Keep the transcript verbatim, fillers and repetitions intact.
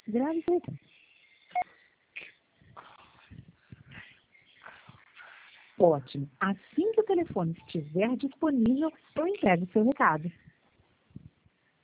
Grave isso. Ótimo. Assim que o telefone estiver disponível, eu entrego o seu recado.